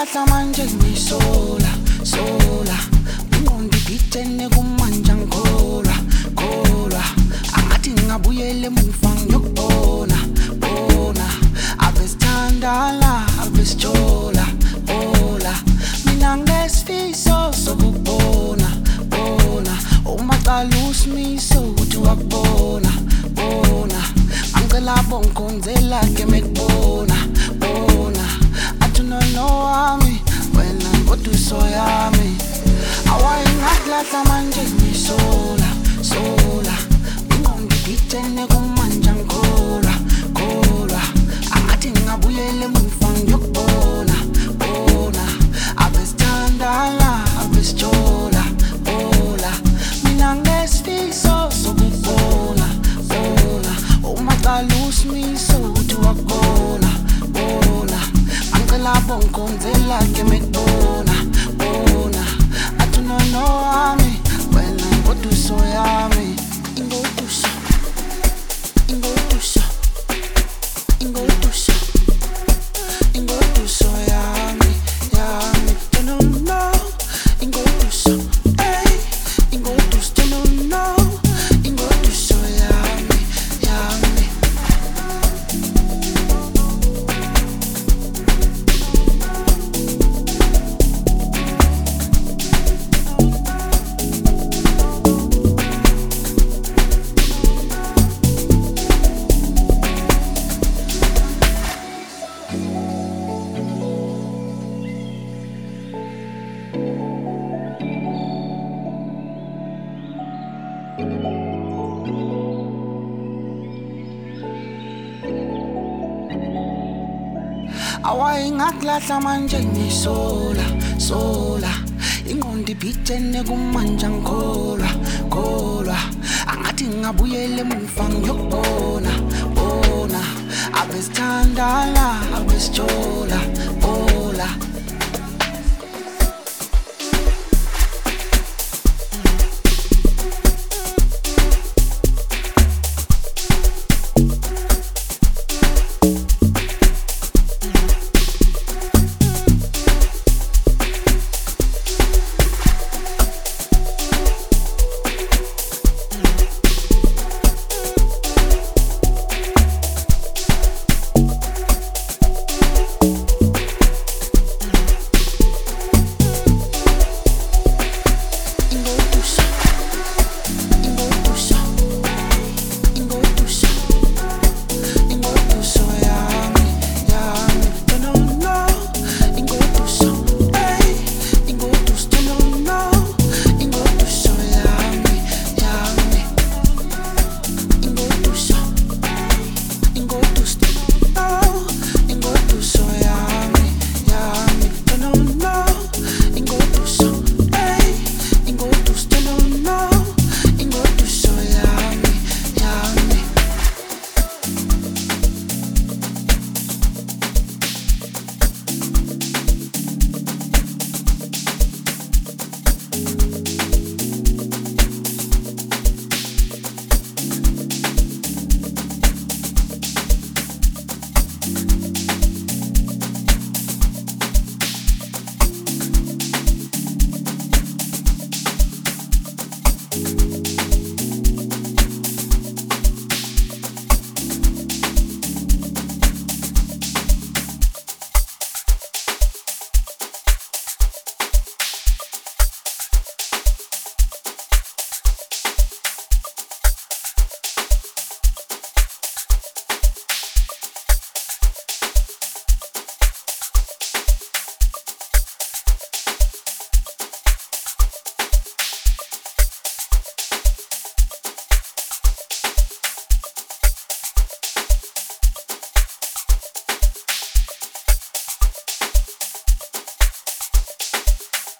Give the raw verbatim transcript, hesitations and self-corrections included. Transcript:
ngaklahla manje ngisola sola ingqondo ipithene kumanje ngikholwa kholwa angathi ngingabuyela emuva ngiyokubona bona abesithandana abesijola bola mina nginesifiso sokubona bona uma qala usimiso uthi wakubona bona angicela bongikhonzela ke mekubona bona atunono wami wena kodwa usoyami awayingaklahla manje ngisola sola ingqondo ipithene kumanje ngikholwa kholwa angathi ngingabuyela emuva ngiyokubona bona abesithandana abesijola bola mina nginesifiso sokubona bona uma qala usimiso uthi wakubona bona angicela bongikhonzela ke mekubona bona atunono wami wena kodwa usoyami ingoduso ingoduso ingoduso ingoduso yami yami tunono ingoduso hey ingoduso tunono ingoduso yami yami awayingaklahla manje ngisola sola ingqondo ipithene kumanje ngikholwa kholwa angathi ngingabuyela emuva ngiyokubona bona abesithandana abesijola bola